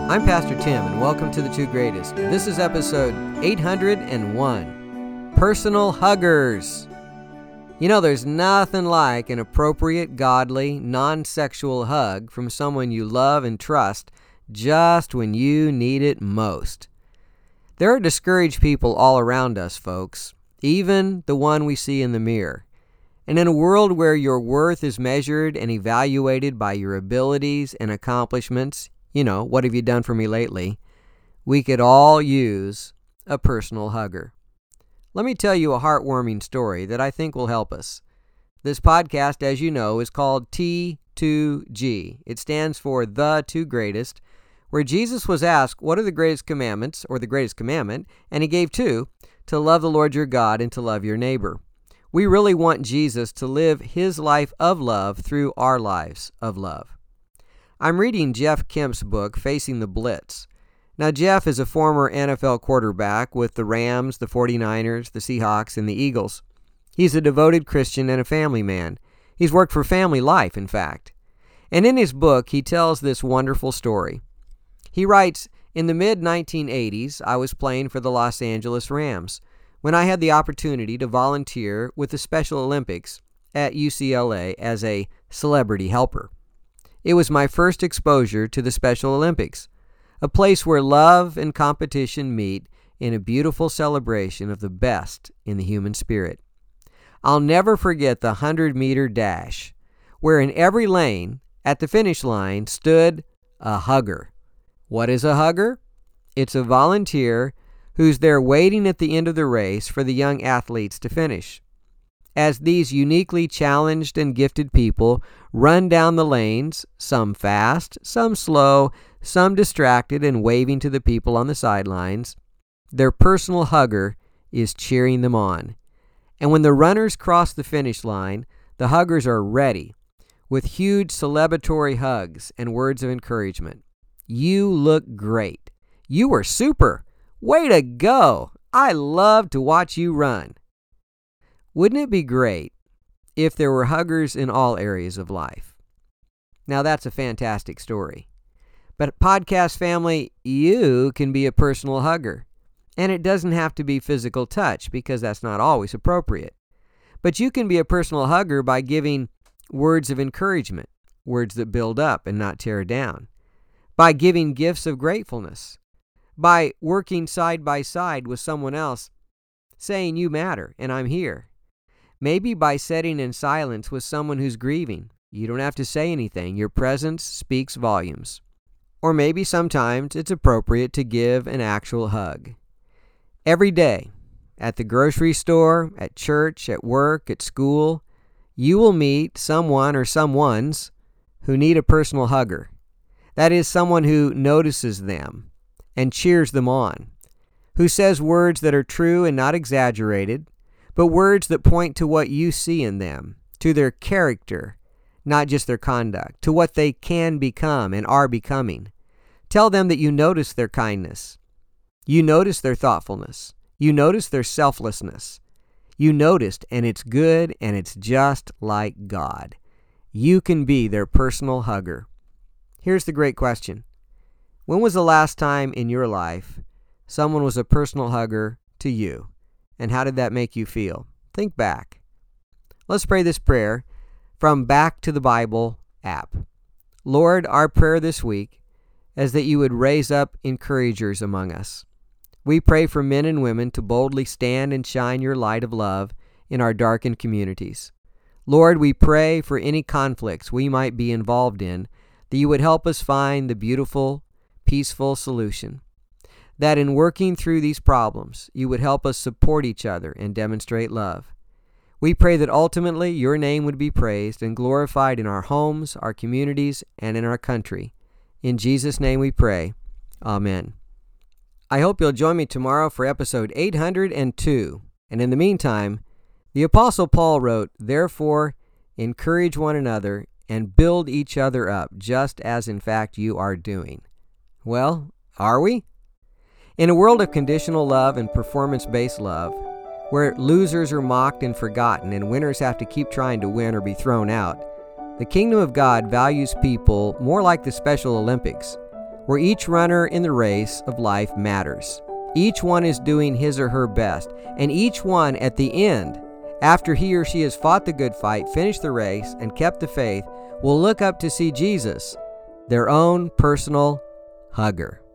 I'm Pastor Tim, and welcome to The Two Greatest. This is episode 801, Personal Huggers. You know, there's nothing like an appropriate, godly, non-sexual hug from someone you love and trust just when you need it most. There are discouraged people all around us, folks, even the one we see in the mirror. And in a world where your worth is measured and evaluated by your abilities and accomplishments, you know, what have you done for me lately? We could all use a personal hugger. Let me tell you a heartwarming story that I think will help us. This podcast, as you know, is called T2G. It stands for The Two Greatest, where Jesus was asked, what are the greatest commandments, or the greatest commandment? And he gave two, to love the Lord your God and to love your neighbor. We really want Jesus to live his life of love through our lives of love. I'm reading Jeff Kemp's book, Facing the Blitz. Now, Jeff is a former NFL quarterback with the Rams, the 49ers, the Seahawks, and the Eagles. He's a devoted Christian and a family man. He's worked for Family Life, in fact. And in his book, he tells this wonderful story. He writes, in the mid-1980s, I was playing for the Los Angeles Rams when I had the opportunity to volunteer with the Special Olympics at UCLA as a celebrity helper. It was my first exposure to the Special Olympics, a place where love and competition meet in a beautiful celebration of the best in the human spirit. I'll never forget the 100-meter dash, where in every lane at the finish line stood a hugger. What is a hugger? It's a volunteer who's there waiting at the end of the race for the young athletes to finish. As these uniquely challenged and gifted people run down the lanes, some fast, some slow, some distracted and waving to the people on the sidelines, their personal hugger is cheering them on. And when the runners cross the finish line, the huggers are ready with huge celebratory hugs and words of encouragement. You look great. You were super. Way to go. I love to watch you run. Wouldn't it be great if there were huggers in all areas of life? Now, that's a fantastic story. But podcast family, you can be a personal hugger. And it doesn't have to be physical touch because that's not always appropriate. But you can be a personal hugger by giving words of encouragement, words that build up and not tear down, by giving gifts of gratefulness, by working side by side with someone else, saying you matter and I'm here. Maybe by sitting in silence with someone who's grieving. You don't have to say anything. Your presence speaks volumes. Or maybe sometimes it's appropriate to give an actual hug. Every day, at the grocery store, at church, at work, at school, you will meet someone or someones who need a personal hugger. That is, someone who notices them and cheers them on, who says words that are true and not exaggerated, but words that point to what you see in them, to their character, not just their conduct, to what they can become and are becoming. Tell them that you notice their kindness. You notice their thoughtfulness. You notice their selflessness. You noticed, and it's good, and it's just like God. You can be their personal hugger. Here's the great question. When was the last time in your life someone was a personal hugger to you? And how did that make you feel? Think back. Let's pray this prayer from Back to the Bible app. Lord, our prayer this week is that you would raise up encouragers among us. We pray for men and women to boldly stand and shine your light of love in our darkened communities. Lord, we pray for any conflicts we might be involved in, that you would help us find the beautiful, peaceful solution. That in working through these problems, you would help us support each other and demonstrate love. We pray that ultimately your name would be praised and glorified in our homes, our communities, and in our country. In Jesus' name we pray. Amen. I hope you'll join me tomorrow for episode 802. And in the meantime, the Apostle Paul wrote, therefore, encourage one another and build each other up, just as in fact you are doing. Well, are we? In a world of conditional love and performance-based love, where losers are mocked and forgotten and winners have to keep trying to win or be thrown out, the kingdom of God values people more like the Special Olympics, where each runner in the race of life matters. Each one is doing his or her best, and each one at the end, after he or she has fought the good fight, finished the race, and kept the faith, will look up to see Jesus, their own personal hugger.